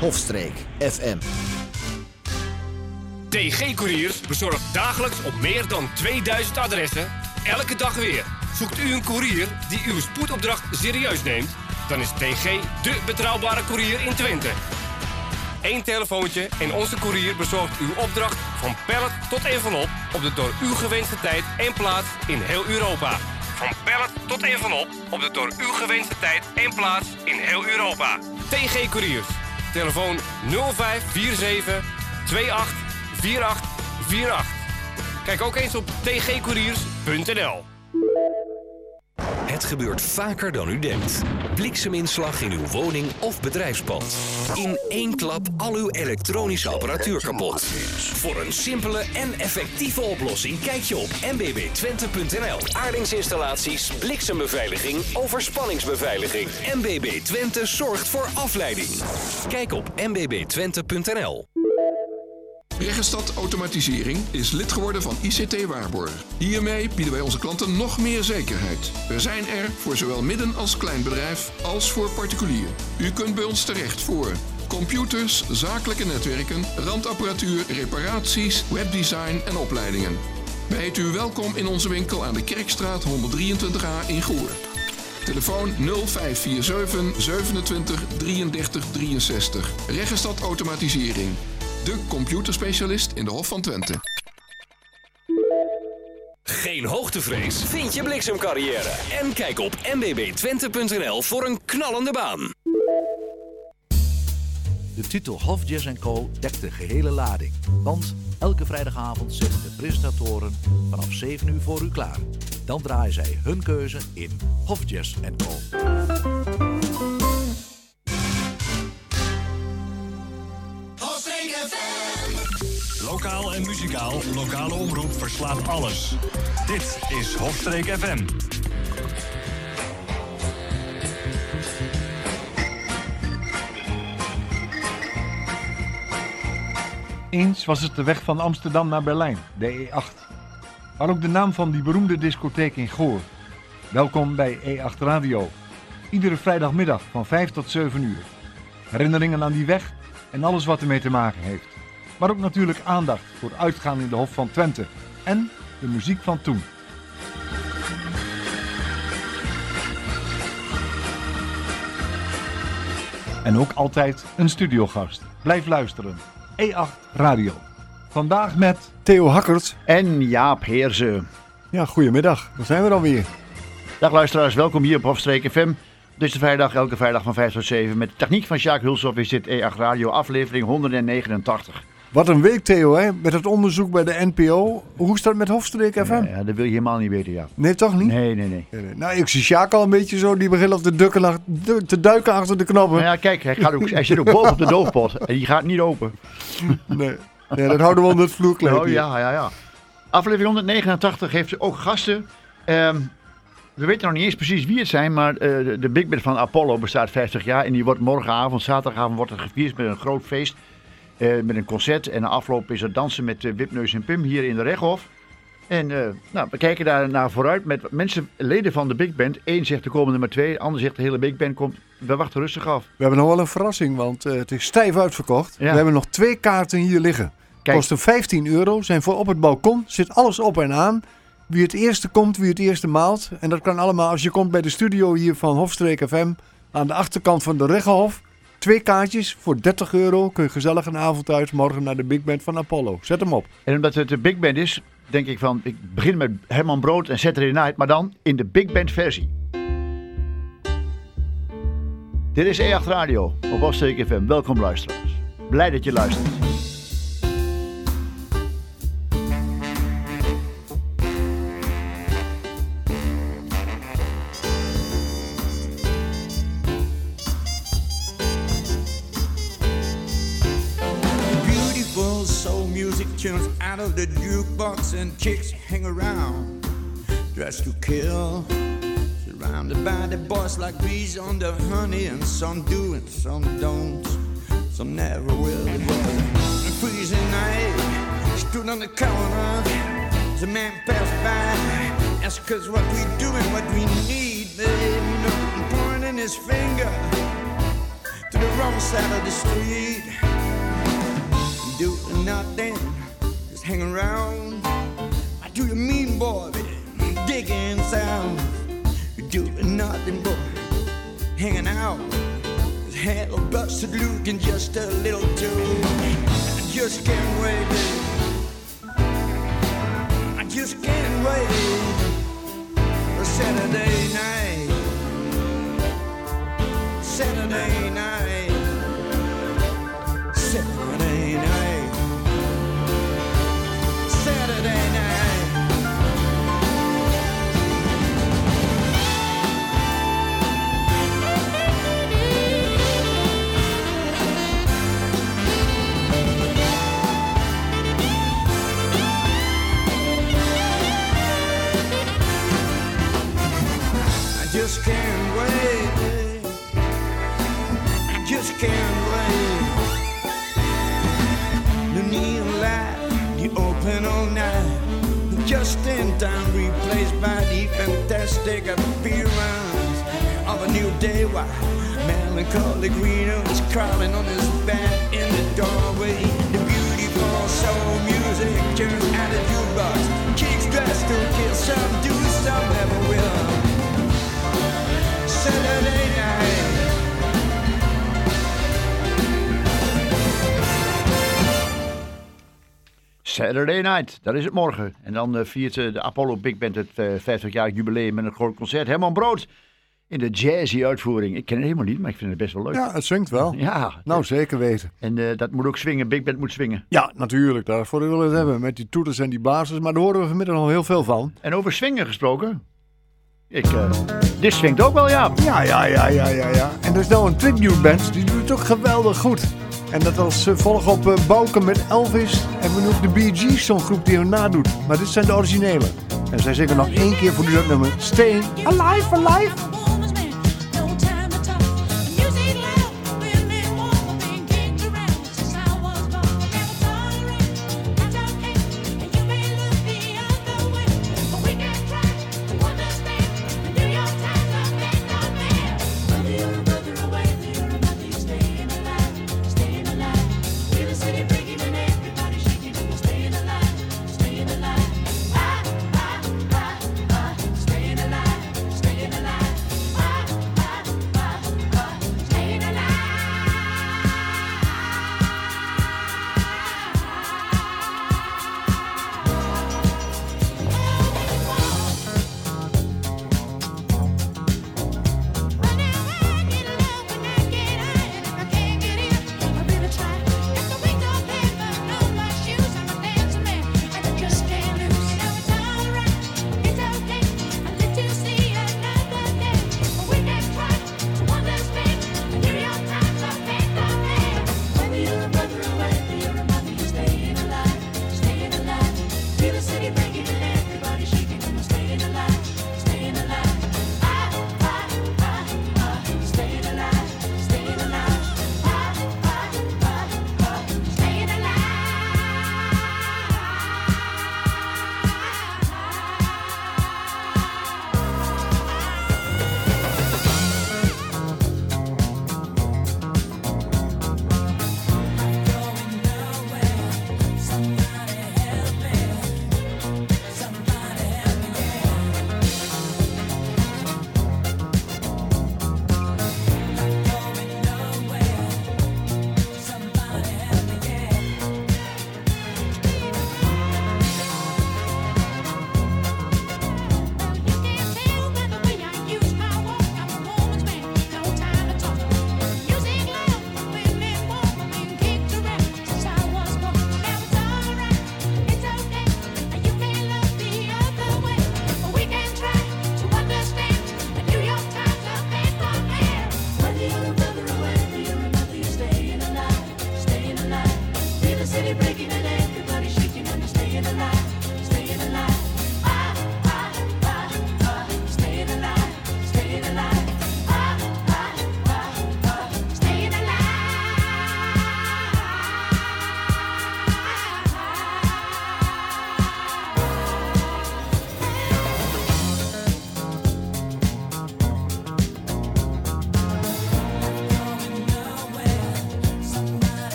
Hofstreek FM. TG Couriers bezorgt dagelijks op meer dan 2000 adressen, elke dag weer. Zoekt u een courier die uw spoedopdracht serieus neemt? Dan is TG de betrouwbare courier in Twente. Eén telefoontje en onze courier bezorgt uw opdracht van pallet tot envelop op de door u gewenste tijd en plaats in heel Europa. Van pallet tot envelop op de door u gewenste tijd en plaats in heel Europa. TG Couriers. Telefoon 0547 28 4848. Kijk ook eens op tgcouriers.nl. Het gebeurt vaker dan u denkt. Blikseminslag in uw woning of bedrijfspand. In één klap al uw elektronische apparatuur kapot. Voor een simpele en effectieve oplossing kijk je op mbbtwente.nl. Aardingsinstallaties, bliksembeveiliging, overspanningsbeveiliging. MBB Twente zorgt voor afleiding. Kijk op mbbtwente.nl. Regenstad Automatisering is lid geworden van ICT Waarborg. Hiermee bieden wij onze klanten nog meer zekerheid. We zijn er voor zowel midden- als kleinbedrijf als voor particulier. U kunt bij ons terecht voor computers, zakelijke netwerken, randapparatuur, reparaties, webdesign en opleidingen. Wij heten u welkom in onze winkel aan de Kerkstraat 123a in Goor. Telefoon 0547 27 33 63. Regenstad Automatisering. De computerspecialist in de Hof van Twente. Geen hoogtevrees? Vind je bliksemcarrière. En kijk op mbbtwente.nl voor een knallende baan. De titel Hof Jazz & Co. dekt de gehele lading. Want elke vrijdagavond zitten de presentatoren vanaf 7 uur voor u klaar. Dan draaien zij hun keuze in Hof Jazz & Co. Lokaal en muzikaal, lokale omroep verslaat alles. Dit is Hofstreek FM. Eens was het de weg van Amsterdam naar Berlijn, de E8. Maar ook de naam van die beroemde discotheek in Goor. Welkom bij E8 Radio. Iedere vrijdagmiddag van 5 tot 7 uur. Herinneringen aan die weg en alles wat ermee te maken heeft. Maar ook natuurlijk aandacht voor uitgaan in de Hof van Twente en de muziek van toen. En ook altijd een studiogast. Blijf luisteren. E8 Radio. Vandaag met Theo Hakkert en Jaap Heersen. Ja, goedemiddag. Daar zijn we dan weer. Dag luisteraars, welkom hier op Hofstreek FM. Deze vrijdag, elke vrijdag van 5 tot 7. Met de techniek van Sjaak Hulshoff is dit E8 Radio aflevering 189. Wat een week, Theo, hè? Met het onderzoek bij de NPO. Hoe is dat met Hofstreek FM? Ja, dat wil je helemaal niet weten, ja. Nee, toch niet? Nee. Nou, ik zie Sjaak al een beetje zo, die begint al te duiken achter de knoppen. Nou ja, kijk, hij zit ook boven op de doofpot en die gaat niet open. Nee, dat houden we onder het vloerkleed. Oh ja. Aflevering 189 heeft ook gasten. We weten nog niet eens precies wie het zijn, maar de Big Band van Apollo bestaat 50 jaar. En die wordt morgenavond, zaterdagavond, wordt het gevierd met een groot feest. Met een concert en de afloop is er dansen met Wipneus en Pim hier in de Rechthof. En we kijken daar naar vooruit met mensen, leden van de Big Band. Eén zegt er komen er maar 2, de ander zegt de hele Big Band komt. We wachten rustig af. We hebben nog wel een verrassing, want het is stijf uitverkocht. Ja. We hebben nog 2 kaarten hier liggen. Kosten €15, zijn voor op het balkon, zit alles op en aan. Wie het eerste komt, wie het eerste maalt. En dat kan allemaal als je komt bij de studio hier van Hofstreek FM. Aan de achterkant van de Rechthof. 2 kaartjes voor €30 kun je gezellig een avond uit morgen naar de Big Band van Apollo. Zet hem op. En omdat het de Big Band is, denk ik van, ik begin met Herman Brood en Saturday Night, maar dan in de Big Band versie. Dit is E8 Radio op Hofstreek FM. Welkom luisteraars. Blij dat je luistert. Tunes out of the jukebox and chicks hang around, dressed to kill, surrounded by the boys like bees on the honey, and some do and some don't, some never will. It was a freezing night, stood on the corner, the man passed by, asked us what we do and what we need, babe, you know, pointing his finger to the wrong side of the street, doing nothing, just hang around. What do you mean, boy? Digging sound, doing nothing, boy, hanging out. Hell busted looking just a little too. I just can't wait, baby. I just can't wait for Saturday night. Saturday night. Saturday night. Saturday night. Just can't wait. I just can't wait. The neon light, the open all night, just in time replaced by the fantastic appearance of a new day. Why melancholy Reno is crawling on his back in the doorway. The beautiful soul music turns out a jukebox. Chicks dressed to kill, some do, some never will. Saturday night. Saturday night, dat is het morgen. En dan viert de Apollo Big Band het 50-jarig jubileum met een groot concert. Herman Brood in de jazzy uitvoering. Ik ken het helemaal niet, maar ik vind het best wel leuk. Ja, het swingt wel. Ja. Nou, zeker weten. En dat moet ook swingen, Big Band moet swingen. Ja, natuurlijk. Daarvoor willen we het hebben. Met die toeters en die blazers. Maar daar horen we vanmiddag al heel veel van. En over swingen gesproken. Dit swingt ook wel, ja. Ja. En er is nou een tribute band, die doet het ook geweldig goed. En dat als volg op Bouken met Elvis. En we noemen de Bee Gees, zo'n groep die hem nadoet. Maar dit zijn de originele. En zij zingen nog 1 keer voor dat nummer. Stay alive, alive.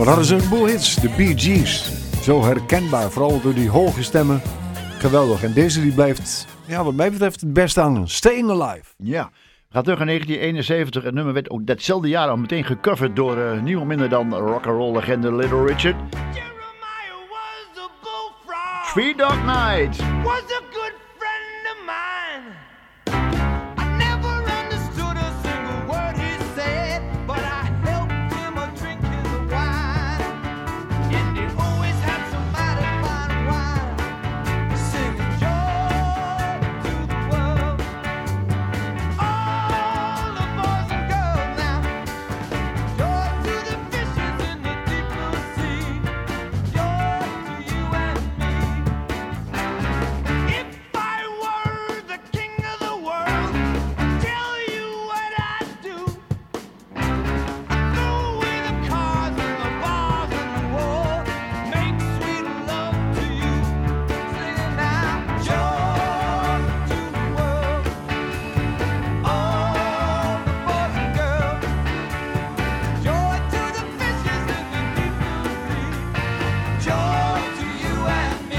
Wat hadden ze een boel hits, de Bee Gees. Zo herkenbaar, vooral door die hoge stemmen. Geweldig. En deze die blijft, ja, wat mij betreft, het beste hangen. Staying Alive. Ja. We gaan terug in 1971. Het nummer werd ook datzelfde jaar al meteen gecoverd door niemand minder dan rock'n'roll legende Little Richard. Three Dog Night. Was a good friend of mine. I never understood a single word he said, but I helped him a drink his wine. And he always had some mighty fine wine, singing joy to the world. All the boys and girls now, joy to the fishes in the deep blue sea, joy to you and me. If I were the king of the world, I'd tell you what I'd do. I'd throw away the cars and the bars and the war, make sweet love to you, singing now, joy to the world. All the boys and girls, joy to the fishes in the deep blue sea, joy to you and me.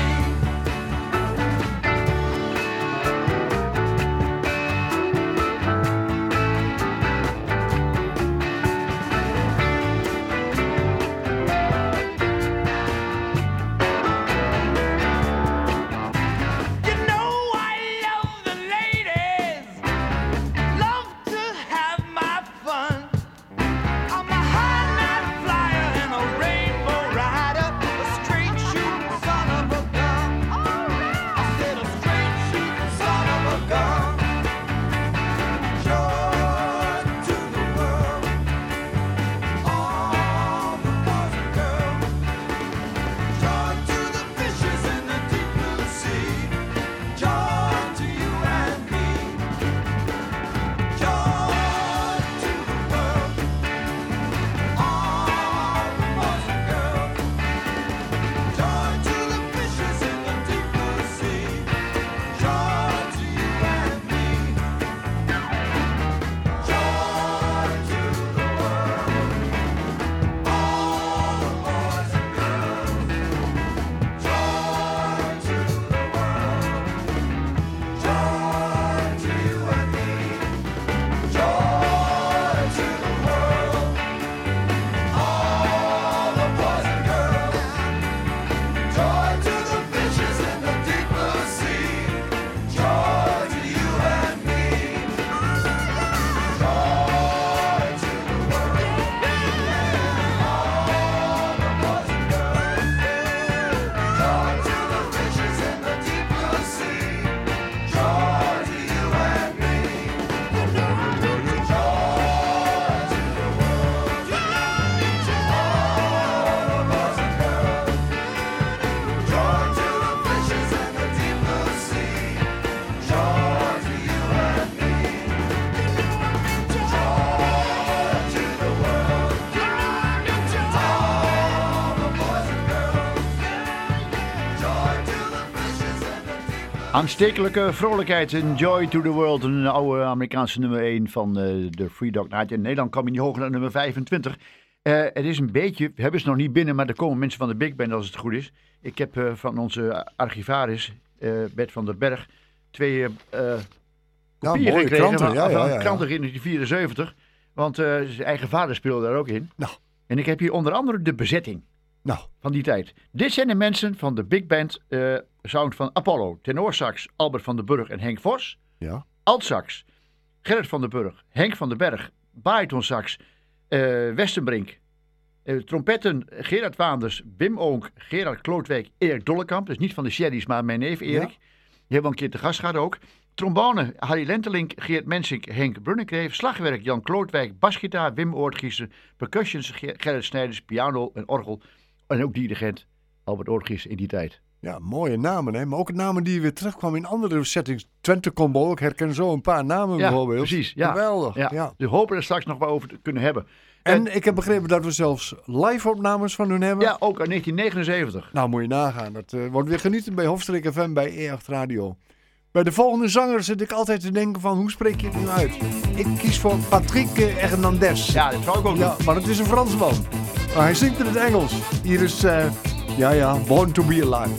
You know I love the ladies, love to have my fun. I'm a high night flyer and a rainbow rider, a straight shooting son of a gun. I said a straight shooting son of a gun. Joy to the world, all the boys and girls. Joy to the fishes in the deep blue sea. Joy to you and me. Joy to the world, all the boys and girls. Joy to the fishes in the deep blue sea. Joy to you and me. Joy to the world, all the boys and girls. Joy to the world, joy to you and me. Joy to the world, all the boys and girls. Joy to the fishes in the deep blue sea. Joy to you and me. Joy to the world, all the boys and girls. Joy to the fishes in the deep blue sea. Joy to you and me. Joy to the world, all the boys and girls. Joy to the fishes in the deep blue sea. Joy to you and me. Joy to the world, all the boys and girls. Joy to the fishes in the deep blue. Aanstekelijke vrolijkheid in Joy to the World. Een oude Amerikaanse nummer 1 van de Three Dog Night. In Nederland kwam hij niet hoger dan nummer 25. Het is een beetje, we hebben ze nog niet binnen, maar er komen mensen van de Big Band als het goed is. Ik heb van onze archivaris, Bert van der Berg, 2 kopieën mooie gekregen kranten, van ja. kranten in 1974. Want zijn eigen vader speelde daar ook in. Nou. En ik heb hier onder andere de bezetting Nou, van die tijd. Dit zijn de mensen van de Big Band sound van Apollo. Tenorsax Albert van den Burg en Henk Vos. ja. Altsax Gerrit van den Burg, Henk van den Berg. Baritonsax Westenbrink. Trompetten Gerard Waanders, Wim Oonk, Gerard Klootwijk, Erik Dollekamp. Dus niet van de Sherry's, maar mijn neef Erik. Die hebben we een keer te gast gehad ook. Trombone Harry Lentelink, Geert Mensink, Henk Brunnekreef. Slagwerk Jan Klootwijk, basgitaar Wim Oortgiessen. Percussions Gerrit Snijders, piano en orgel. En ook dirigent Albert Oortgiessen in die tijd. Ja, mooie namen, hè? Maar ook namen die weer terugkwamen in andere settings. Twente Combo, ik herken zo een paar namen bijvoorbeeld. Precies. Ja. Geweldig. Ja. Ja. Dus hopen we er straks nog wel over te kunnen hebben. En ik heb begrepen dat we zelfs live-opnames van hun hebben. Ja, ook uit 1979. Nou, moet je nagaan. Dat wordt weer genieten bij Hofstreek FM bij E8 Radio. Bij de volgende zanger zit ik altijd te denken van, hoe spreek je het nu uit? Ik kies voor Patrick Hernandez. Ja, dat zou ik ook doen. Ja, maar het is een Fransman. Maar hij zingt in het Engels. Hier is, Born to be Alive.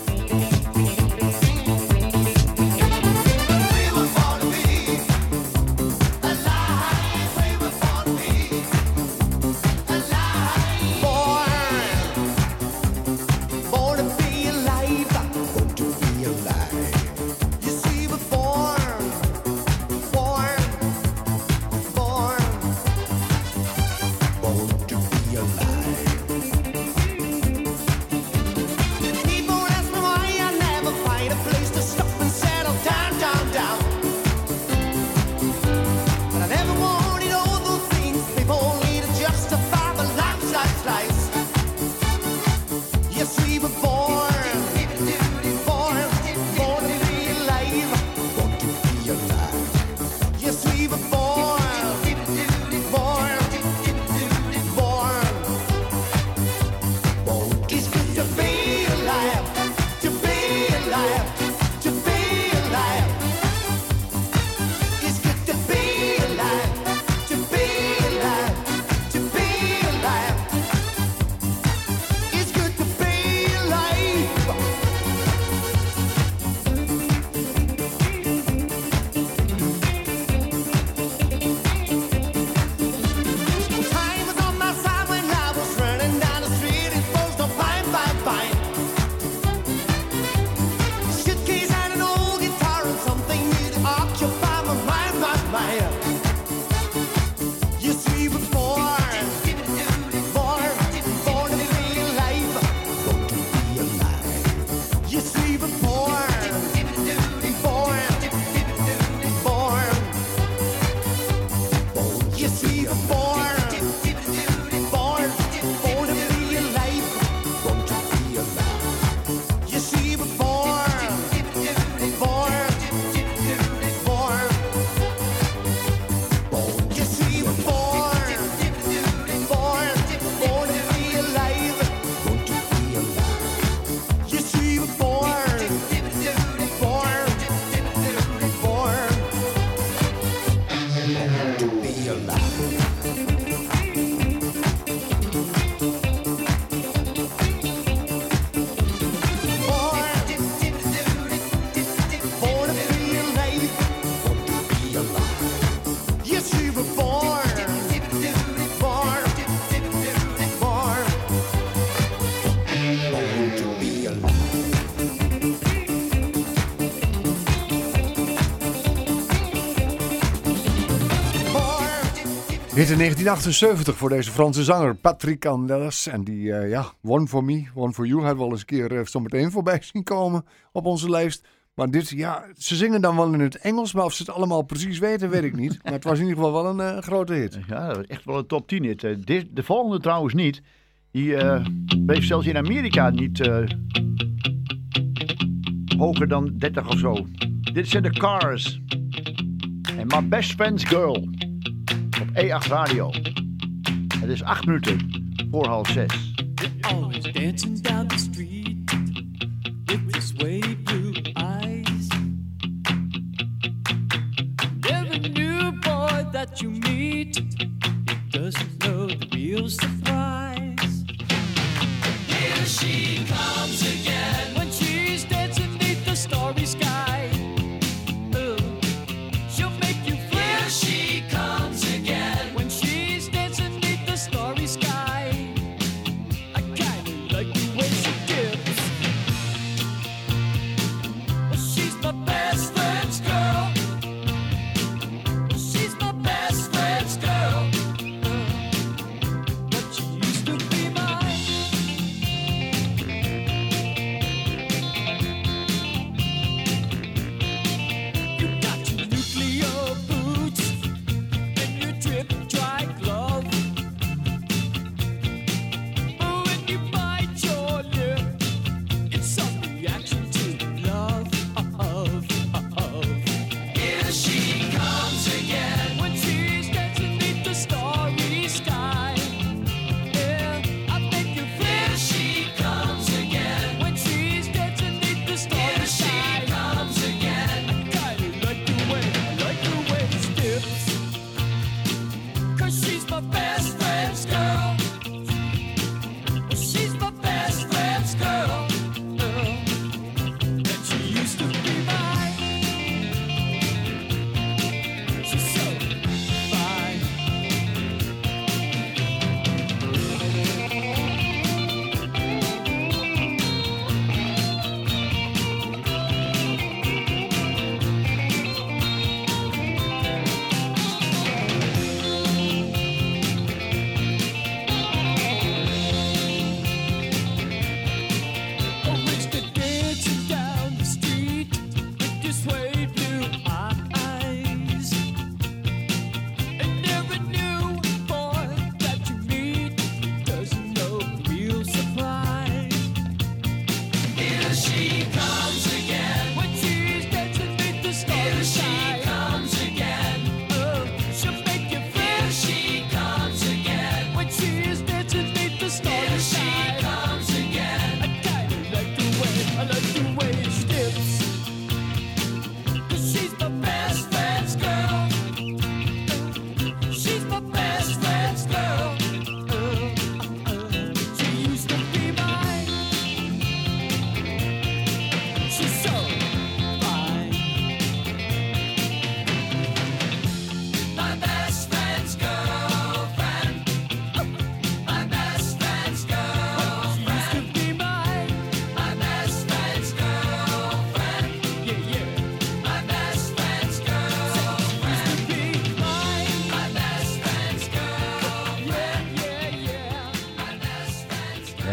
Hit in 1978 voor deze Franse zanger Patrick Candelas. En die, One for Me, One for You, hebben we al eens een keer zo meteen voorbij zien komen op onze lijst. Maar dit, ze zingen dan wel in het Engels, maar of ze het allemaal precies weten, weet ik niet. Maar het was in ieder geval wel een grote hit. Ja, echt wel een top 10 hit. De volgende trouwens niet. Die bleef zelfs in Amerika niet hoger dan 30 of zo. Dit zijn de Cars. En My Best Friend's Girl. Op E8 Radio. Het is 8 minuten voor 5:30. Always dancing down the street with your sway blue eyes. Every new boy that you meet, he doesn't know the real surprise. Here she comes again when she's dancing beneath the starry sky. She'll make you feel. Here she comes again when she's dancing beneath the starry sky. I kinda like the way she dips. She's my best friend's girl. She's my best friend's girl. But she used to be mine. You got your nuclear boots and your drip dry glove. When you bite your lip, it's some reaction to love. Here she comes again when she's dancing beneath the starry sky. Yeah, I make you feel. Here she comes again when she's dancing beneath the starry sky. Here she comes again. I kinda like the way she dips. 'Cause she's my best friend's girl.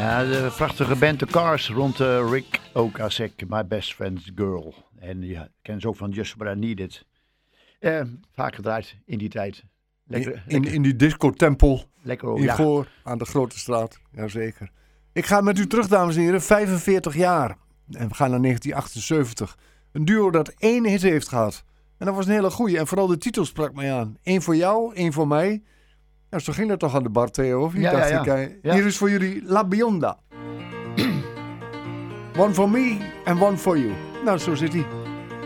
Ja, de prachtige band The Cars rond Rick Ocasek, My Best Friend's Girl. En die kennen ze ook van Just What I Needed. Vaak gedraaid in die tijd. In die discotempel lekker, in Goor aan de Grote Straat. Jazeker. Ik ga met u terug, dames en heren, 45 jaar. En we gaan naar 1978. Een duo dat 1 hit heeft gehad. En dat was een hele goeie. En vooral de titel sprak mij aan. 1 voor jou, 1 voor mij. Nou, zo ging dat toch aan de bar, Theo, of niet? Hier is voor jullie La Bionda. One for me and one for you. Nou, zo zit hij.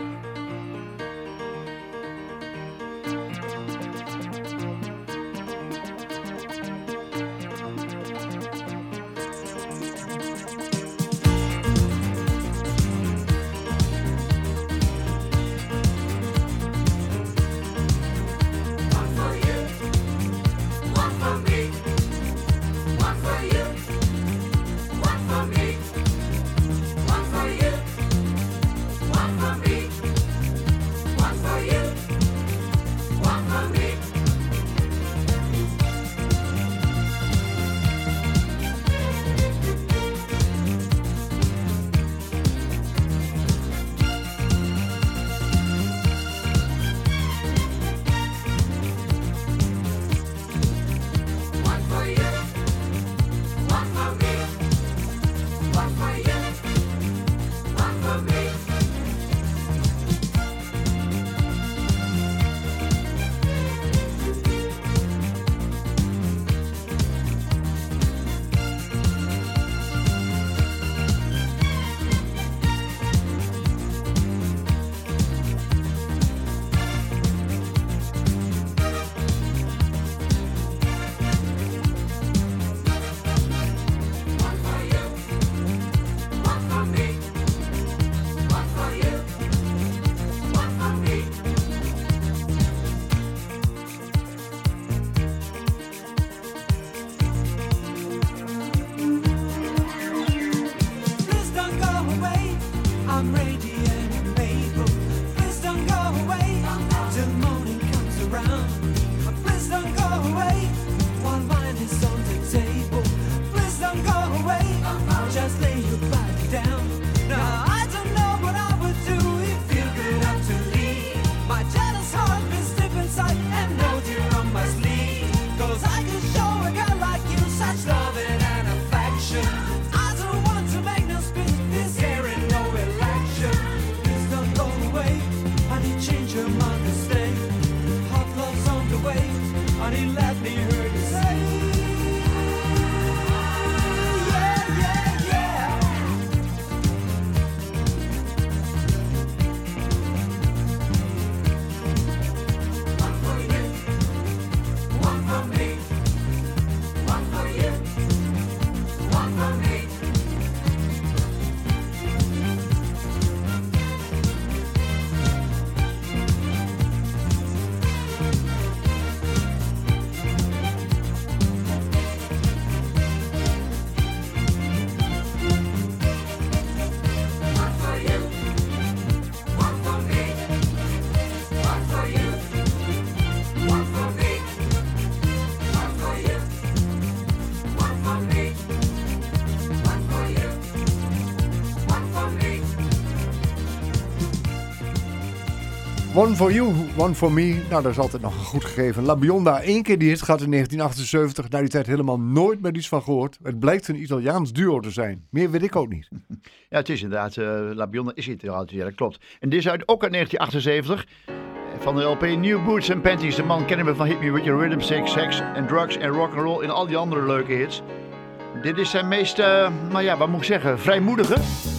One for you, one for me. Nou, dat is altijd nog een goed gegeven. La Bionda, 1 keer die hit gehad in 1978. Daar die tijd helemaal nooit meer iets van gehoord. Het blijkt een Italiaans duo te zijn. Meer weet ik ook niet. Ja, het is inderdaad. La Bionda is Italiaans, ja, dat klopt. En dit is ook uit 1978. Van de LP New Boots and Panties. De man kennen we van Hit Me With Your Rhythm, Sex and Drugs en Rock'n'Roll. En al die andere leuke hits. Dit is zijn meest, nou ja, wat moet ik zeggen, vrijmoedige.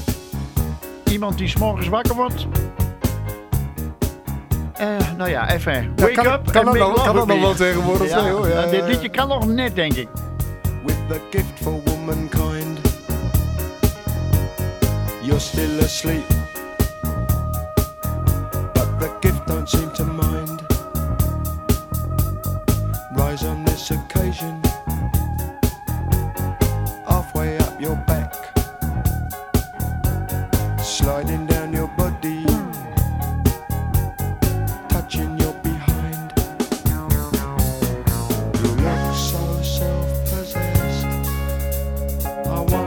Iemand die 's morgens wakker wordt. Nou ja, even. Wake up. Kan dat nog wel tegenwoordig? Ja, hoor. Ja, dit liedje kan nog net, denk ik. With the gift for womankind, you're still asleep, but the gift don't seem to mind. Rise on this occasion, halfway up your back, sliding down your body, touching your behind. You look so self-possessed, I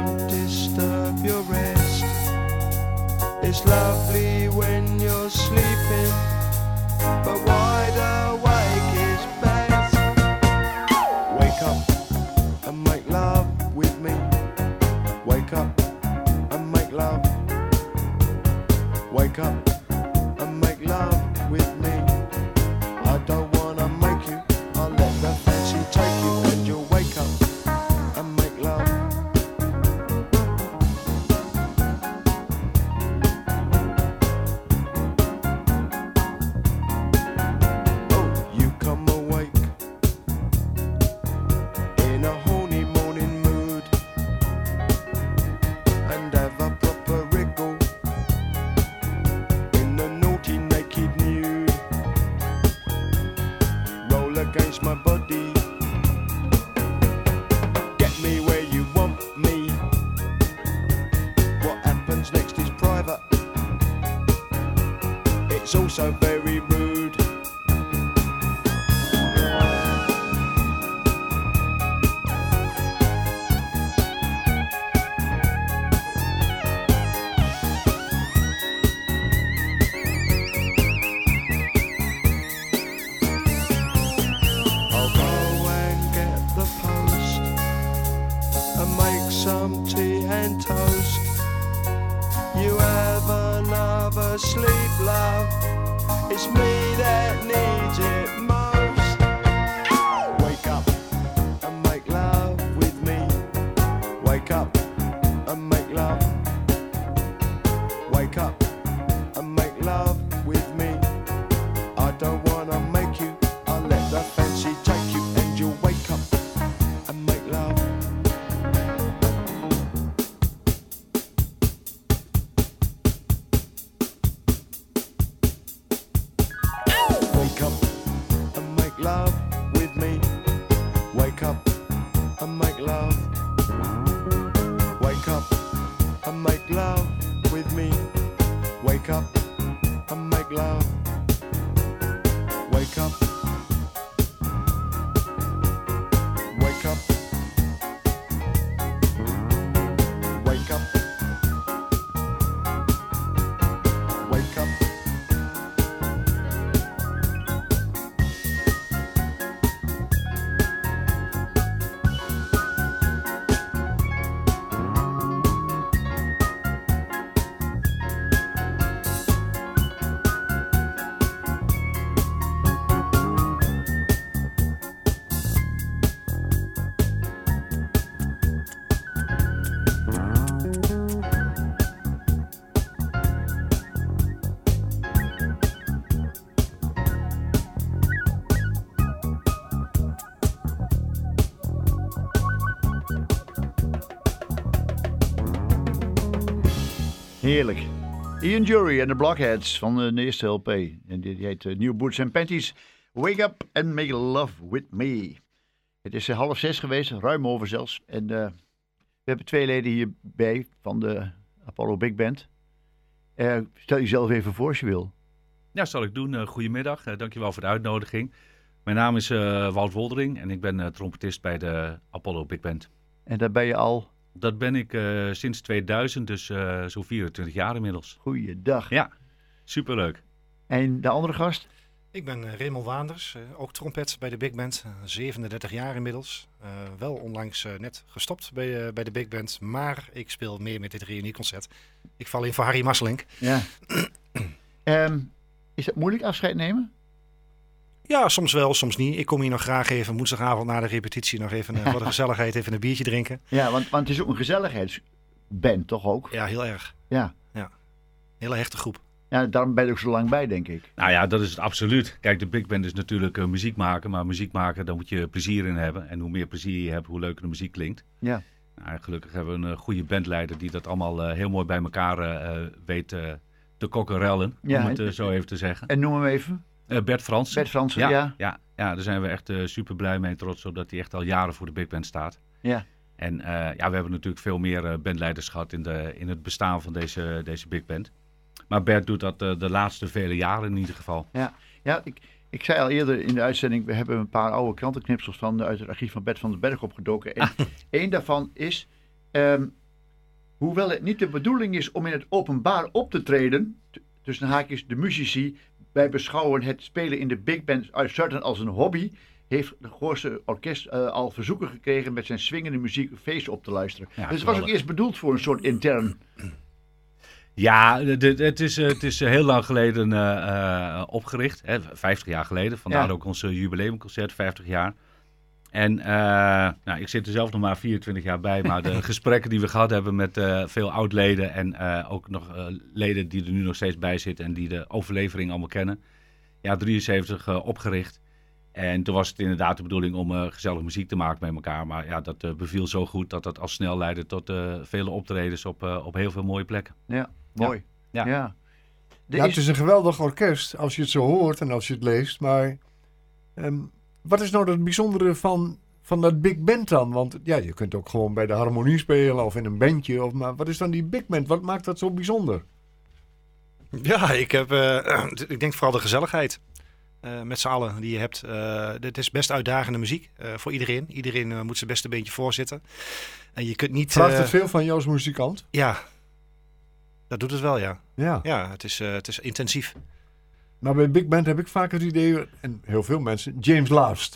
so very rude. I'll go and get the post and make some tea and toast. You have another sleep, love. It's me that needs it most. Wake up and make love with me. Wake up and make love. Wake up and make love with me. I don't wanna make you, I'll let the fancy take you, and you'll wake up and make love. Wake up and make love with me. Wake up and make love. Wake up and make love with me. Wake up and make love. Wake up. Wake up. Wake up. Wake up. Heerlijk. Ian Jury en de Blockheads van de eerste LP. En die heet New Boots and Panties. Wake up and make love with me. Het is 5:30 geweest, ruim over zelfs. En we hebben 2 leden hierbij van de Apollo Big Band. Stel jezelf even voor als je wil. Ja, zal ik doen. Goedemiddag, dankjewel voor de uitnodiging. Mijn naam is Wout Woldering en ik ben trompetist bij de Apollo Big Band. En daar ben je al? Dat ben ik sinds 2000, dus zo'n 24 jaar inmiddels. Goeiedag. Ja, superleuk. En de andere gast? Ik ben Raymond Waanders, ook trompet bij de Big Band, 37 jaar inmiddels. Wel onlangs net gestopt bij de Big Band, maar ik speel meer met dit reunieconcert. Ik val in voor Harry Masselink. Ja. Is het moeilijk afscheid nemen? Ja, soms wel, soms niet. Ik kom hier nog graag even woensdagavond na de repetitie nog even voor de gezelligheid even een biertje drinken. Ja, want het is ook een gezelligheidsband toch ook? Ja, heel erg. Ja. Hele hechte groep. Ja, daarom ben je ook zo lang bij, denk ik. Nou ja, dat is het absoluut. Kijk, de Big Band is natuurlijk muziek maken, maar muziek maken, daar moet je plezier in hebben. En hoe meer plezier je hebt, hoe leuker de muziek klinkt. Ja. Nou, gelukkig hebben we een goede bandleider die dat allemaal heel mooi bij elkaar weet te kokkerellen, om het zo even te zeggen. En noem hem even. Bert Fransen. Bert Fransen, ja. Ja, daar zijn we echt super blij mee en trots op dat hij echt al jaren voor de Big Band staat. Ja. En we hebben natuurlijk veel meer bandleiders gehad in het bestaan van deze Big Band. Maar Bert doet dat de laatste vele jaren in ieder geval. Ja, ik zei al eerder in de uitzending, we hebben een paar oude krantenknipsels uit het archief van Bert van den Berg opgedoken. En één daarvan is, hoewel het niet de bedoeling is om in het openbaar op te treden, tussen haakjes de muzici, wij beschouwen het spelen in de Big Band uitsluitend als een hobby, heeft de Goorse Orkest al verzoeken gekregen met zijn swingende muziek een feest op te luisteren. Ja, dus het was ook eerst bedoeld voor een soort intern. Ja, het is heel lang geleden opgericht, 50 jaar geleden. Vandaar ook ons jubileumconcert, 50 jaar. En ik zit er zelf nog maar 24 jaar bij, maar de gesprekken die we gehad hebben met veel oud-leden en ook nog leden die er nu nog steeds bij zitten en die de overlevering allemaal kennen. Ja, 73 opgericht. En toen was het inderdaad de bedoeling om gezellig muziek te maken met elkaar. Maar ja, dat beviel zo goed dat dat al snel leidde tot vele optredens op heel veel mooie plekken. Ja, mooi. Ja. Het is een geweldig orkest als je het zo hoort en als je het leest. Maar wat is nou het bijzondere van dat Big Band dan? Want ja, je kunt ook gewoon bij de harmonie spelen of in een bandje. Maar wat is dan die Big Band? Wat maakt dat zo bijzonder? Ja, ik denk vooral de gezelligheid. Met z'n allen die je hebt. Het is best uitdagende muziek voor iedereen. Iedereen moet zijn beste beentje voorzitten. En je kunt niet... Vraagt het veel van jou als muzikant? Ja, dat doet het wel, ja. Ja, het is intensief. Maar bij Big Band heb ik vaak het idee, en heel veel mensen, James Last.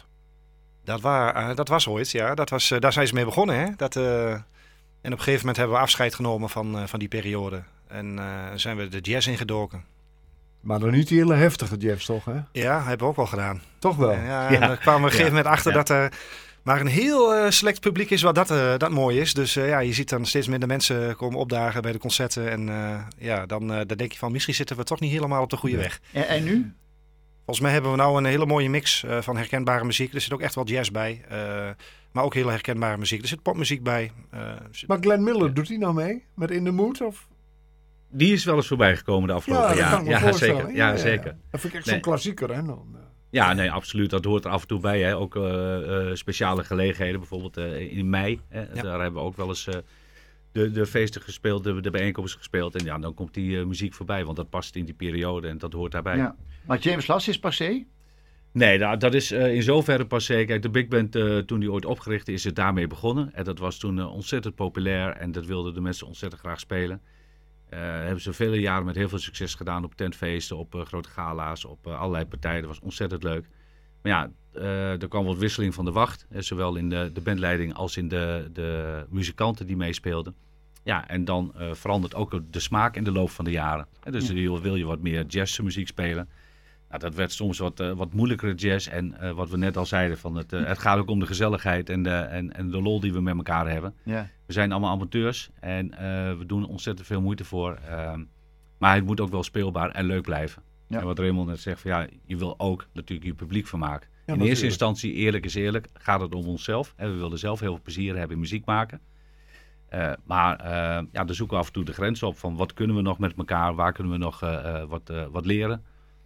Dat was ooit, ja. Daar zijn ze mee begonnen, hè. En op een gegeven moment hebben we afscheid genomen van die periode. En zijn we de jazz ingedoken. Maar dan niet die hele heftige jazz, toch, hè? Ja, hebben we ook wel gedaan. Toch wel? En daar kwamen we op een gegeven moment achter dat er maar een heel select publiek is wat dat mooi is. Dus je ziet dan steeds minder mensen komen opdagen bij de concerten. En dan denk je van, misschien zitten we toch niet helemaal op de goede weg. En nu? Volgens mij hebben we nou een hele mooie mix van herkenbare muziek. Er zit ook echt wel jazz bij. Maar ook heel herkenbare muziek. Er zit popmuziek bij. Maar Glenn Miller, doet hij nou mee? Met In The Mood? Of? Die is wel eens voorbij gekomen de afgelopen jaar. Ja, zeker. Ja, zeker. Dat vind ik echt zo'n klassieker, hè? Ja, nee, absoluut. Dat hoort er af en toe bij. Hè. Ook speciale gelegenheden, bijvoorbeeld in mei. Hè. Ja. Daar hebben we ook wel eens de feesten gespeeld, de bijeenkomsten gespeeld. En ja, dan komt die muziek voorbij, want dat past in die periode en dat hoort daarbij. Ja. Maar James Last is passé? Nee, dat is in zoverre passé. Kijk, de Big Band, toen die ooit opgericht is het daarmee begonnen. En dat was toen ontzettend populair en dat wilden de mensen ontzettend graag spelen. Hebben ze vele jaren met heel veel succes gedaan op tentfeesten, op grote gala's, op allerlei partijen. Dat was ontzettend leuk. Maar ja, er kwam wat wisseling van de wacht. Zowel in de bandleiding als in de muzikanten die meespeelden. Ja, en dan verandert ook de smaak in de loop van de jaren. Dus wil je wat meer jazzmuziek spelen. Nou, dat werd soms wat moeilijkere jazz. En wat we net al zeiden, het gaat ook om de gezelligheid en de lol die we met elkaar hebben. Ja. We zijn allemaal amateurs en we doen ontzettend veel moeite voor. Maar het moet ook wel speelbaar en leuk blijven. Ja. En wat Raymond net zegt, je wil ook natuurlijk je publiek vermaken. Ja, in eerste instantie, eerlijk is eerlijk, gaat het om onszelf. We willen zelf heel veel plezier hebben in muziek maken. Maar daar zoeken we af en toe de grens op van wat kunnen we nog met elkaar, waar kunnen we nog wat leren.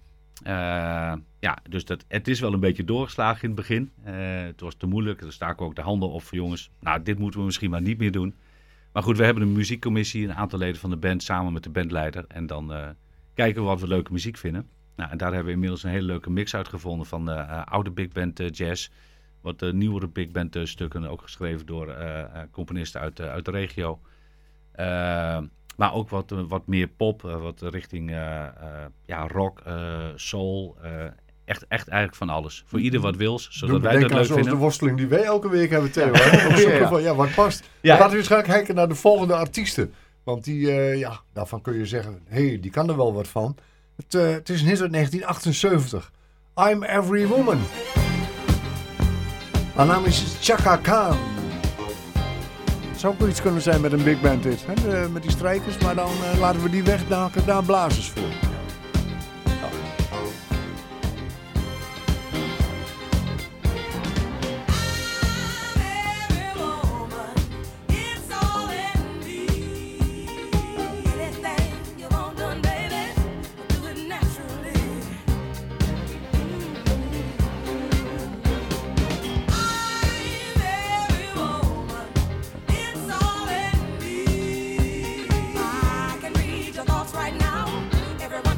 Dus het is wel een beetje doorgeslagen in het begin. Het was te moeilijk, daar staken ook de handen op voor jongens. Nou, dit moeten we misschien maar niet meer doen. Maar goed, we hebben een muziekcommissie, een aantal leden van de band samen met de bandleider. En dan kijken we wat we leuke muziek vinden. Nou, en daar hebben we inmiddels een hele leuke mix uitgevonden van oude big band jazz. Wat nieuwere big band stukken, ook geschreven door componisten uit de regio. Maar ook wat meer pop, wat richting rock, soul. Echt eigenlijk van alles. Voor ieder wat wils, zodat wij dat leuk vinden. De worsteling die wij elke week hebben, Theo. Van, wat past. Ja. Laten we eens gaan kijken naar de volgende artiesten. Want daarvan kun je zeggen, die kan er wel wat van. Het is een hit uit 1978. I'm Every Woman. Haar naam is Chaka Khan. Het zou ook wel iets kunnen zijn met een big band dit. Hè? Met die strijkers, maar dan laten we die wegnaken, daar blazers voor. Right now, everybody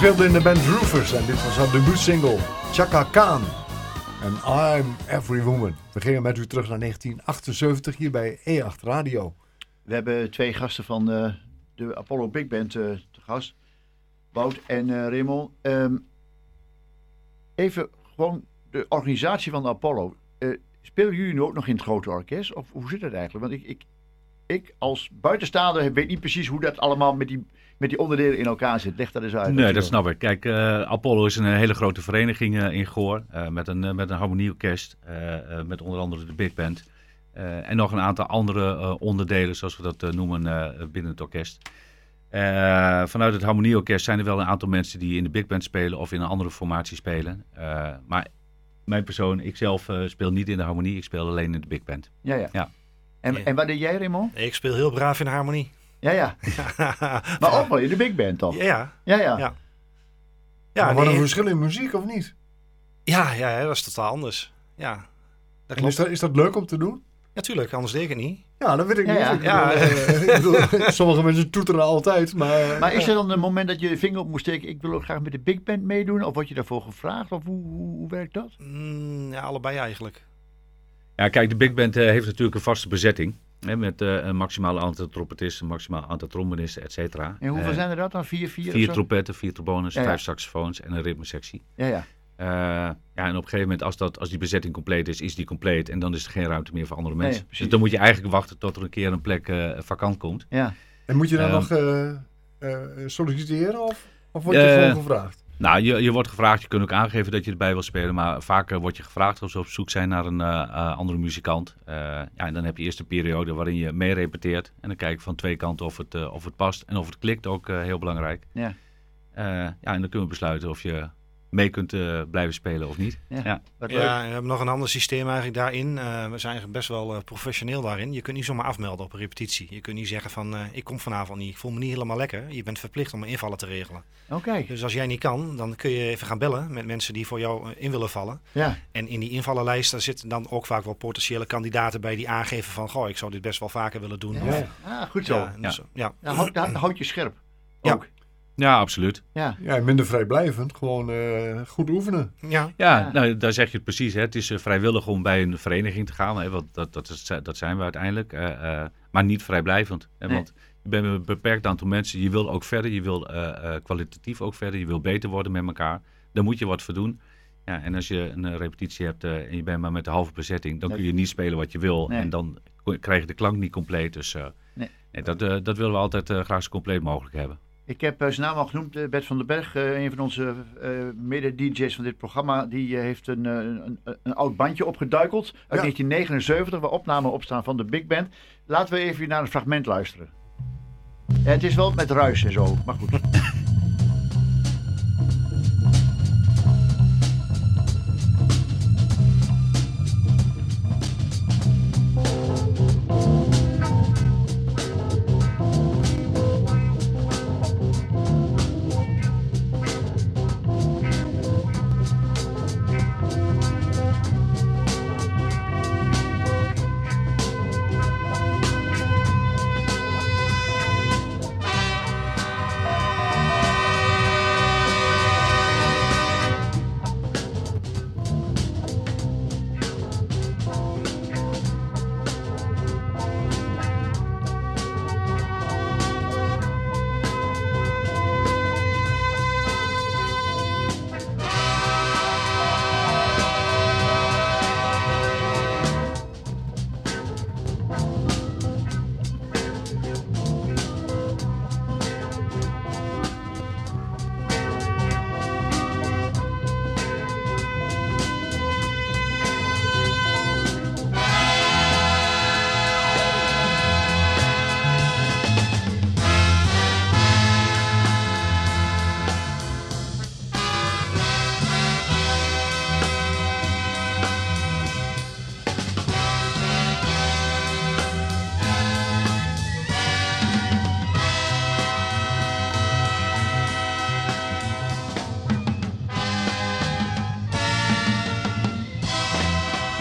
speelde in de band Rufus en dit was haar debuutsingle Chaka Khan en I'm Every Woman. We gingen met u terug naar 1978 hier bij E8 Radio. We hebben 2 gasten van de Apollo Big Band te gast. Wout en Raymond. Even gewoon de organisatie van de Apollo. Spelen jullie nu ook nog in het grote orkest? Of hoe zit het eigenlijk? Want ik als buitenstaander weet niet precies hoe dat allemaal met die onderdelen in elkaar zit. Leg dat eens uit. Nee, dat snap ik. Kijk, Apollo is een hele grote vereniging in Goor. Met een harmonieorkest. Met onder andere de Big Band. En nog een aantal andere onderdelen, zoals we dat noemen, binnen het orkest. Vanuit het harmonieorkest zijn er wel een aantal mensen die in de Big Band spelen of in een andere formatie spelen. Maar mijn persoon, ikzelf speel niet in de harmonie, ik speel alleen in de Big Band. Ja. En wat deed jij, Raymond? Ik speel heel braaf in de harmonie. Ja. Maar ook wel in de Big Band toch? Ja. Maar wat een verschil in muziek, of niet? Ja, dat is totaal anders. Ja, dat klopt. Is dat leuk om te doen? Ja, tuurlijk, anders deed ik het niet. Ja, dat weet ik niet. Ik bedoel, sommige mensen toeteren altijd, maar... Maar is er dan een moment dat je je vinger op moet steken, ik wil ook graag met de Big Band meedoen? Of word je daarvoor gevraagd? Of hoe werkt dat? Ja, allebei eigenlijk. Ja, kijk, de Big Band heeft natuurlijk een vaste bezetting. Hè, met een maximaal aantal trompetisten, een maximaal aantal trombonisten, et cetera. En hoeveel zijn er dat dan? 4 trompetten, 4 trombones, 5 saxofoons en een ritmesectie. En op een gegeven moment, als die bezetting compleet is, is die compleet. En dan is er geen ruimte meer voor andere mensen. Dus dan moet je eigenlijk wachten tot er een keer een plek vakant komt. Ja. En moet je dan nog solliciteren of word je gewoon gevraagd? Nou, je wordt gevraagd. Je kunt ook aangeven dat je erbij wil spelen. Maar vaak word je gevraagd als we op zoek zijn naar een andere muzikant. En dan heb je eerst een periode waarin je mee repeteert. En dan kijk je van 2 kanten of het past. En of het klikt, ook heel belangrijk. En dan kunnen we besluiten of je mee kunt blijven spelen of niet. Ja, we hebben nog een ander systeem eigenlijk daarin. We zijn eigenlijk best wel professioneel daarin. Je kunt niet zomaar afmelden op een repetitie. Je kunt niet zeggen van, ik kom vanavond niet, ik voel me niet helemaal lekker. Je bent verplicht om een invallen te regelen. Oké. Dus als jij niet kan, dan kun je even gaan bellen met mensen die voor jou in willen vallen. Ja. En in die invallenlijst, daar zitten dan ook vaak wel potentiële kandidaten bij die aangeven van, goh, ik zou dit best wel vaker willen doen. Goed zo. Houd je scherp. Ook. Ja, absoluut. Ja, minder vrijblijvend. Gewoon goed oefenen. Nou, daar zeg je het precies. Hè. Het is vrijwillig om bij een vereniging te gaan. Hè, want dat zijn we uiteindelijk. Maar niet vrijblijvend. Hè, want je bent een beperkt aantal mensen. Je wil ook verder. Je wil kwalitatief ook verder. Je wil beter worden met elkaar. Daar moet je wat voor doen. Ja, en als je een repetitie hebt en je bent maar met de halve bezetting, dan kun je niet spelen wat je wil. Nee. En dan krijg je de klank niet compleet. Dus dat willen we altijd graag zo compleet mogelijk hebben. Ik heb zijn naam al genoemd, Bert van den Berg, een van onze mede-dj's van dit programma. Die heeft een oud bandje opgeduikeld uit 1979, waar opnamen op staan van de Big Band. Laten we even naar een fragment luisteren. Het is wel met ruis en zo, maar goed.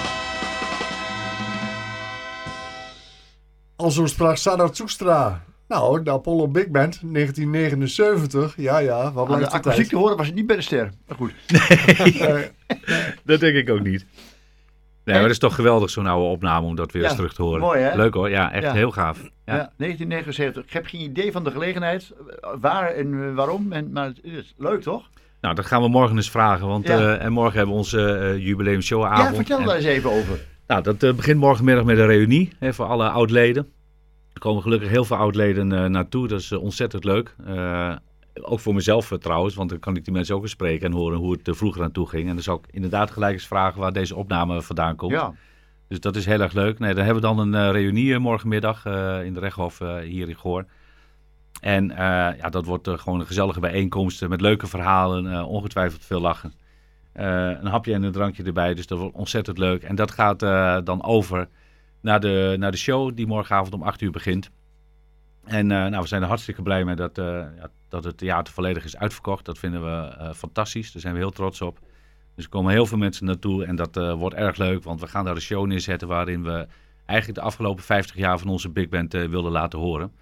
Alzo sprak Sarah Zoekstra Nou, de Apollo Big Band, 1979. Ja, wat blijft de akoestiek te horen was het niet bij de Ster. Maar goed. Dat denk ik ook niet. Nee, maar het is toch geweldig zo'n oude opname om dat weer eens terug te horen. Mooi, hè? Leuk hoor, ja, echt heel gaaf. Ja. 1979. Ik heb geen idee van de gelegenheid, waar en waarom, maar het is leuk toch? Nou, dat gaan we morgen eens vragen, want en morgen hebben we onze jubileumshowavond. Ja, vertel daar eens even over. Nou, dat begint morgenmiddag met een reunie voor alle oud-leden. Er komen gelukkig heel veel oud-leden naartoe, dat is ontzettend leuk. Ook voor mezelf trouwens, want dan kan ik die mensen ook eens spreken en horen hoe het vroeger aan toe ging. En dan zal ik inderdaad gelijk eens vragen waar deze opname vandaan komt. Ja. Dus dat is heel erg leuk. Nee, dan hebben we dan een reunie morgenmiddag in de Rechthof hier in Goor. En dat wordt gewoon een gezellige bijeenkomst met leuke verhalen, ongetwijfeld veel lachen. Een hapje en een drankje erbij, dus dat wordt ontzettend leuk. En dat gaat dan over naar de show die morgenavond om 8 uur begint. En we zijn er hartstikke blij mee dat het theater volledig is uitverkocht. Dat vinden we fantastisch, daar zijn we heel trots op. Dus er komen heel veel mensen naartoe en dat wordt erg leuk, want we gaan daar een show neerzetten waarin we eigenlijk de afgelopen 50 jaar van onze big band wilden laten horen.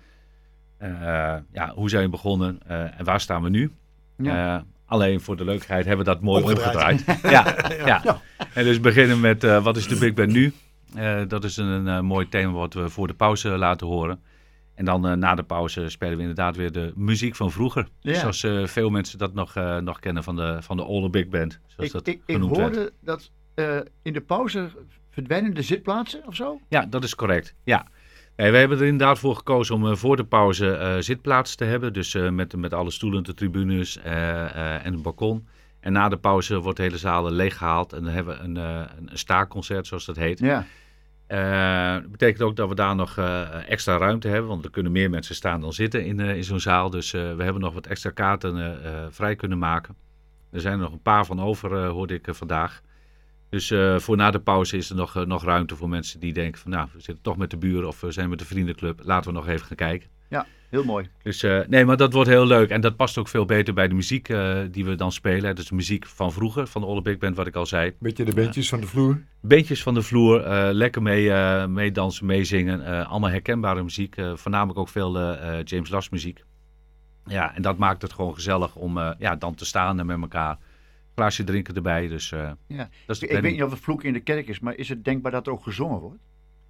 Hoe zijn we begonnen en waar staan we nu? Ja. Alleen voor de leukheid hebben we dat mooi omgedraaid. Ja. En dus beginnen met wat is de big band nu? Dat is een mooi thema wat we voor de pauze laten horen. En dan na de pauze spelen we inderdaad weer de muziek van vroeger. Ja. Zoals veel mensen dat nog kennen van de Olde Big Band. Zoals dat genoemd werd. Ik hoorde dat in de pauze verdwijnen de zitplaatsen of zo? Ja, dat is correct. Ja. Nee, wij hebben er inderdaad voor gekozen om voor de pauze zitplaatsen te hebben. Dus met alle stoelen, de tribunes en een balkon. En na de pauze wordt de hele zaal leeggehaald. En dan hebben we een staakconcert, zoals dat heet. Ja. Dat betekent ook dat we daar nog extra ruimte hebben. Want er kunnen meer mensen staan dan zitten in zo'n zaal. Dus we hebben nog wat extra kaarten vrij kunnen maken. Er zijn er nog een paar van over, hoorde ik vandaag. Dus voor na de pauze is er nog ruimte voor mensen die denken van... we zitten toch met de buren of we zijn met de vriendenclub. Laten we nog even gaan kijken. Ja, heel mooi. Dus nee, maar dat wordt heel leuk. En dat past ook veel beter bij de muziek die we dan spelen. Dus de muziek van vroeger, van de Olde Big Band, wat ik al zei. Beetje de beentjes van de vloer. Beentjes van de vloer. Lekker meedansen, meezingen. Allemaal herkenbare muziek. Voornamelijk ook veel James Last muziek. Ja, en dat maakt het gewoon gezellig om dan te staan met elkaar. Glaasje drinken erbij, dus dat is ik weet niet of het vloeken in de kerk is, maar is het denkbaar dat er ook gezongen wordt?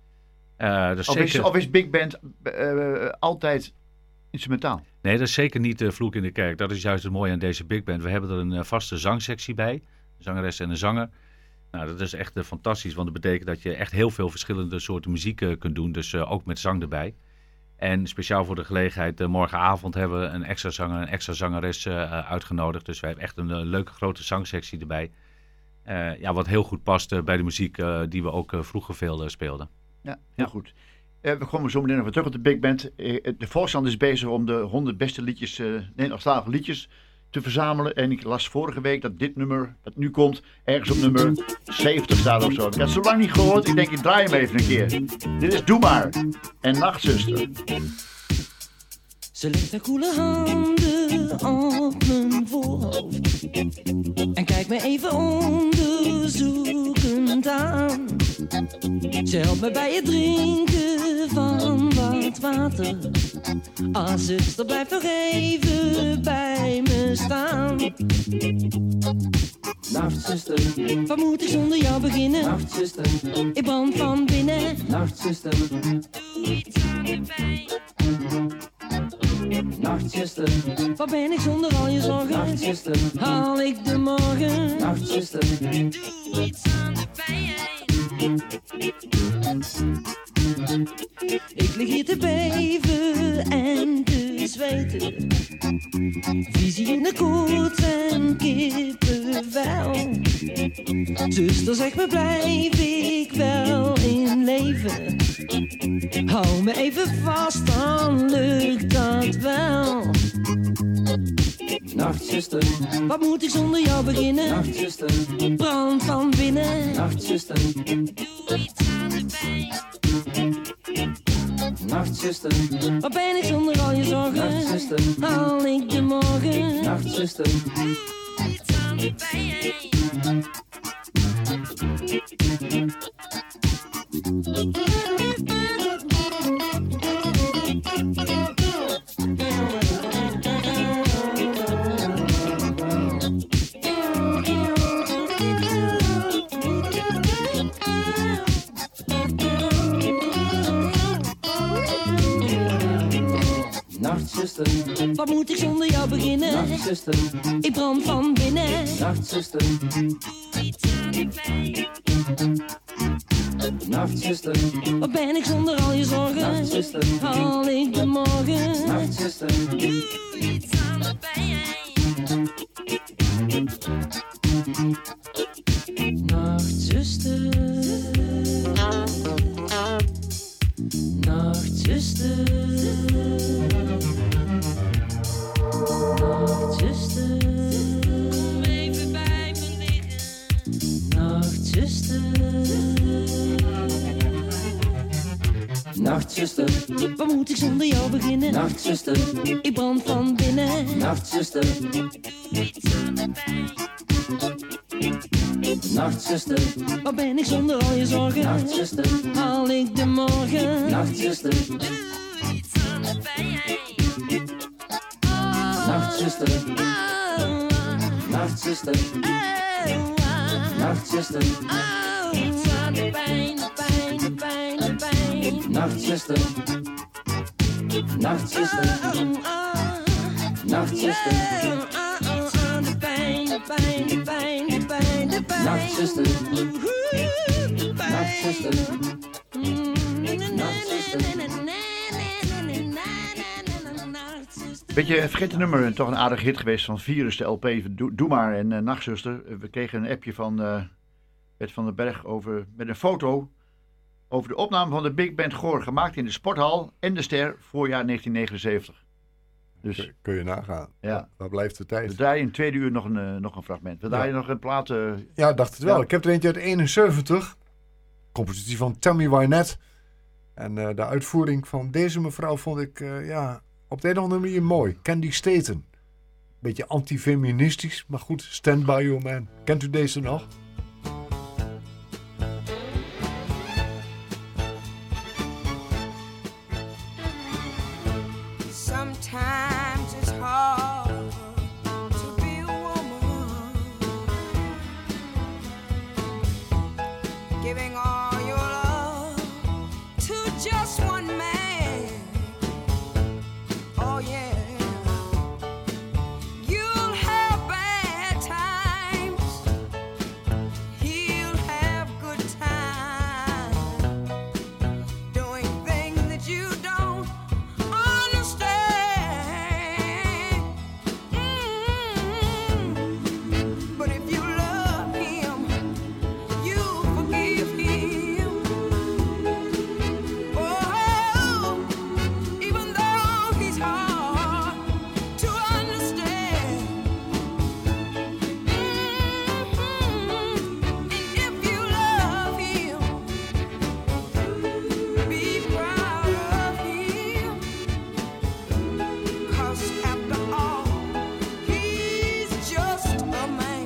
Of is Big Band altijd instrumentaal? Nee, dat is zeker niet vloek in de kerk. Dat is juist het mooie aan deze Big Band. We hebben er een vaste zangsectie bij, een zangeres en een zanger. Nou, dat is echt fantastisch, want dat betekent dat je echt heel veel verschillende soorten muziek kunt doen, dus ook met zang erbij. En speciaal voor de gelegenheid, morgenavond hebben we een extra zanger en een extra zangeres uitgenodigd. Dus wij hebben echt een leuke grote zangsectie erbij. Wat heel goed past bij de muziek die we ook vroeger veel speelden. Ja, heel goed. We komen zo meteen even terug op de Big Band. De Volkskrant is bezig om de 100 beste liedjes, Nederlandstalige liedjes te verzamelen. En ik las vorige week dat dit nummer, dat nu komt, ergens op nummer 70 staat of zo. Ik had het zo lang niet gehoord, ik denk ik draai hem even een keer. Dit is Doe Maar en Nachtzuster. Ze legt haar koele handen op mijn voorhoofd en kijkt me even onderzoekend aan. Ze helpt me bij het drinken van wat water. Ah, zuster, blijf nog even bij me staan. Nachtzuster, wat moet ik zonder jou beginnen? Nachtzuster, ik brand van binnen. Nachtzuster, doe iets aan de pijn. Nachtzuster, waar ben ik zonder al je zorgen? Nachtzuster, haal ik de morgen? Nachtzuster, doe iets aan de pijn. Ik lig hier te beven en te zweten. Visie in de koorts en kippenvel. Zuster, zeg me, blijf ik wel in leven? Hou me even vast, dan lukt dat wel. Nachtzuster, wat moet ik zonder jou beginnen? Nachtzuster, brand van binnen. Nachtzuster, doe iets aan de pijn. Nachtzuster, waar ben ik zonder al je zorgen? Nachtzuster, haal ik de morgen? Nachtzuster, doe iets aan de pijn. Wat moet ik zonder jou beginnen? Nachtzuster, Ik brand van binnen. nachtzuster. Nachtzuster, Wat ben ik zonder al je zorgen? nachtzuster, Haal ik de morgen? nachtzuster. Nachtzuster, nachtzuster, nachtzuster, even bij me liggen. Nachtzuster, Nachtzuster, wat moet ik zonder jou beginnen? nachtzuster, Ik brand van binnen. nachtzuster. Nachtzuster, Wat ben ik zonder al je zorgen? nachtzuster, Haal ik de morgen? nachtzuster. Nachtzuster, nachtzuster, nachtzuster. De pijn, de pijn, de pijn, de pijn. Nachtzuster, nachtzuster, nachtzuster. De pijn, de pijn, de pijn, de pijn, de pijn. Nachtzuster, nachtzuster, Beetje een vergeten nummer, toch een aardig hit geweest van Virus, de LP. Doe maar en Nachtzuster. We kregen een appje van Bert van den Berg met een foto over de opname van de Big Band Goor, gemaakt in de Sporthal en de Ster, voorjaar 1979. Dus kun je nagaan. Ja. Waar blijft de tijd? We draaien in het tweede uur nog een fragment. We draaien nog een plaat. Ja, dacht het wel. Ja. Ik heb er eentje uit 71. Compositie van Tammy Wynette. En de uitvoering van deze mevrouw vond ik op de een of andere manier mooi. Candy Staten. Beetje antifeministisch, maar goed. Stand by your man. Kent u deze nog? Sometimes it's hard to be a woman, giving all your love to just one man. Oh yeah, you'll have bad times, he'll have good times, doing things that you don't understand. But if you love him, you forgive him. Oh, even though he's hard to understand. And if you love him, be proud of him. 'Cause after all, he's just a man.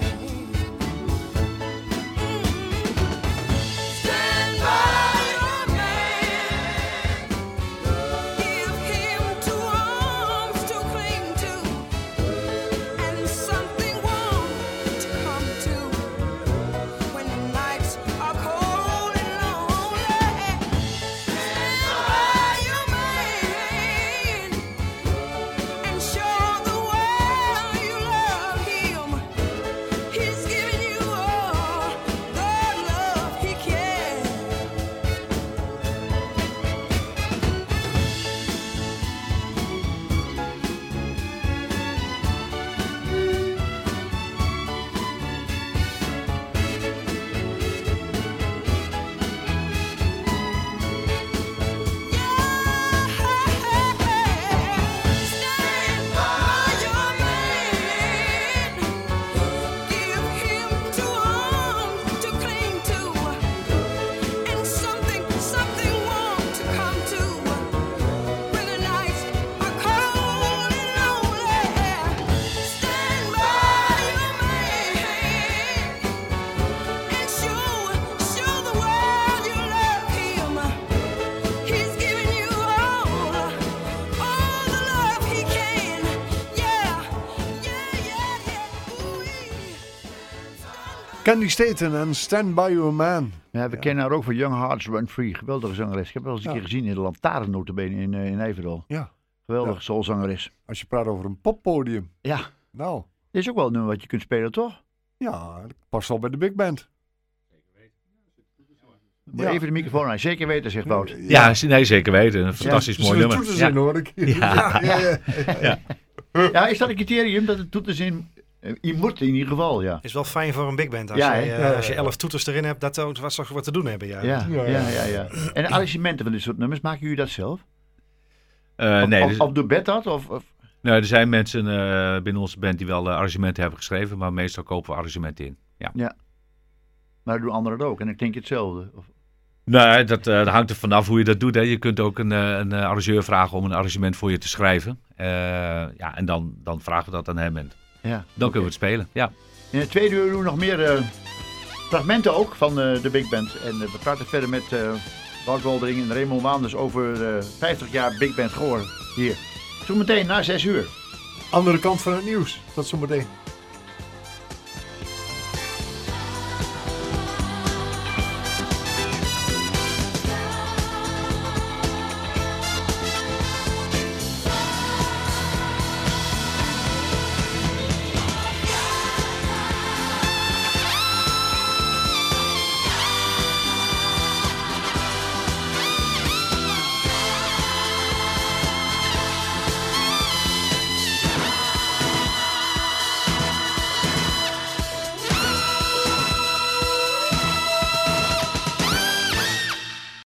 Stand by your man. Give him two arms to cling to, and something warm to come to when the nights are cold and lonely. Stand by your man and show the world you love him. He's giving you all the love he can. Stand by your man. Give him two arms to cling to, and something warm to come to when the nights are cold and lonely. Stand by your man and show the world you love him. He's giving you all the love he can. Candy Staten en Stand By Your Man. Ja, we kennen haar ook van Young Hearts Run Free. Geweldige zangeres. Ik heb wel eens een keer gezien in de Lantaarn notabene in Nijverdal. Ja. Geweldige soulzangeres. Als je praat over een poppodium. Ja. Nou. Dit is ook wel een nummer wat je kunt spelen, toch? Ja, dat past wel bij de big band. Moet even de microfoon aan. Zeker weten, zegt Wout. Ja, nee, zeker weten. Een fantastisch mooi nummer. Toeters in, hoor ik. Ja, is dat een criterium dat het toeters in... Je moet in ieder geval, ja. Is wel fijn voor een big band. Als je 11 toeters erin hebt, dat was toch wat te doen hebben. Ja. En arrangementen van dit soort nummers, maken jullie dat zelf? Nee. Of doet Bert dat? Of? Nou, er zijn mensen binnen onze band die wel arrangementen hebben geschreven, maar meestal kopen we arrangementen in. Ja. Maar doen anderen het ook? En dan denk je hetzelfde? Of? Nee, dat hangt er vanaf hoe je dat doet. Hè. Je kunt ook een arrangeur vragen om een arrangement voor je te schrijven. En dan vragen we dat aan hem. En dan kunnen we het spelen. Ja. In het tweede uur doen we nog meer fragmenten ook van de Big Band. En we praten verder met Wout Woldering en Raymond Waanders over 50 jaar Big Band Goor hier. Zometeen na 6 uur. Andere kant van het nieuws. Tot zometeen.